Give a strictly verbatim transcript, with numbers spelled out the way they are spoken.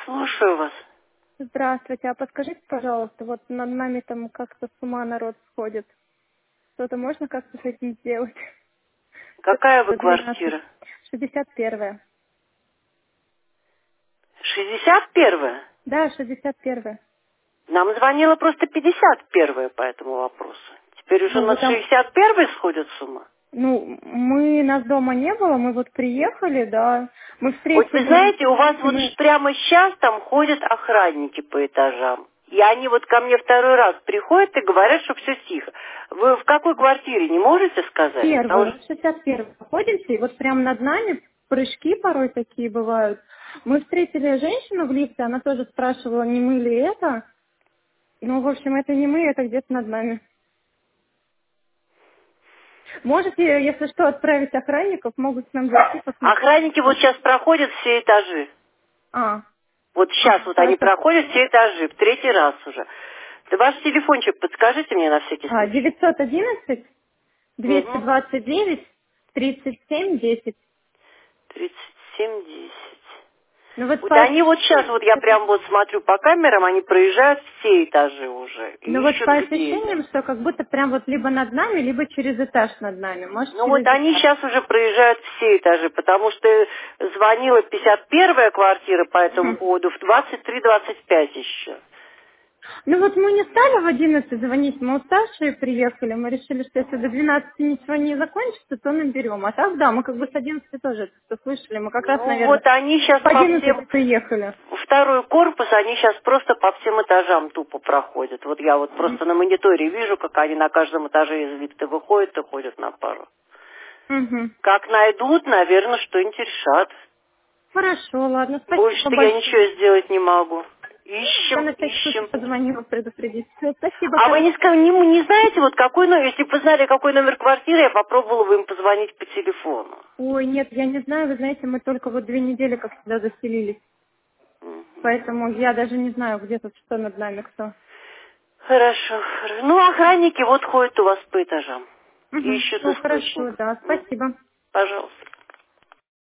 Слушаю вас. Здравствуйте, а подскажите, пожалуйста, вот над нами там как-то с ума народ сходит. Что-то можно как-то с этим сделать? Какая вы Это двенадцать. квартира? шестьдесят первая. шестьдесят первая? Да, шестьдесят первая. Нам звонила просто пятьдесят первая по этому вопросу. Теперь уже Ну, вы над там... шестьдесят первой сходят с ума. Ну, мы, нас дома не было, мы вот приехали, да. Мы Вот вы встретили... знаете, у вас вот Мы... ш- прямо сейчас там ходят охранники по этажам. И они вот ко мне второй раз приходят и говорят, что все тихо. Вы в какой квартире, не можете сказать? Потому Первую, что- шестьдесят первую находимся, и вот прямо над нами прыжки порой такие бывают. Мы встретили женщину в лифте, она тоже спрашивала, не мы ли это. Ну, в общем, это не мы, это где-то над нами. Можете, если что, отправить охранников, могут к нам зайти посмотреть. Охранники вот сейчас проходят все этажи. А, Вот сейчас ага, вот они хорошо. проходят все этажи, в третий раз уже. Да ваш телефончик подскажите мне на всякий А, случай. девятьсот одиннадцать двести Угу. двадцать девять тридцать семь десять. тридцать семь десять. Ну вот Вот по они вот сейчас, ощущениям, вот я что- прям вот смотрю по камерам, они проезжают все этажи уже. И ну вот ищут, по где я. ощущениям, что как будто прям вот либо над нами, либо через этаж над нами. Может, Ну вот через они этаж. сейчас уже проезжают все этажи, потому что звонила пятьдесят первая квартира по этому Мгм. поводу в двадцать три двадцать пять еще. Ну вот мы не стали в одиннадцать звонить, мы уставшие приехали, мы решили, что если до двенадцати ничего не закончится, то наберем. А так, да, мы как бы с одиннадцати тоже это всё слышали, мы как раз, Ну наверное, вот они сейчас в по одиннадцать всем, и приехали. второй корпус, они сейчас просто по всем этажам тупо проходят. Вот я вот просто на мониторе вижу, как они на каждом этаже из лифта выходят и ходят на пару. Угу. Как найдут, наверное, что-нибудь решат. Хорошо, ладно, спасибо Больше-то я большое. ничего сделать не могу. Я Ищем, на всякий случай ищем. позвонила предупредить. Всё, спасибо, А вы не, хорошо. ска- не, не знаете, вот какой номер, если бы вы знали, какой номер квартиры, я попробовала бы им позвонить по телефону. Ой, нет, я не знаю, вы знаете, мы только вот две недели как сюда заселились. Мгм. Поэтому я даже не знаю, где тут что над нами, кто. Хорошо. хоро- Ну, охранники вот ходят у вас по этажам. Угу. Ищут Ну, хорошо, источник. да, Мгм. спасибо. Пожалуйста.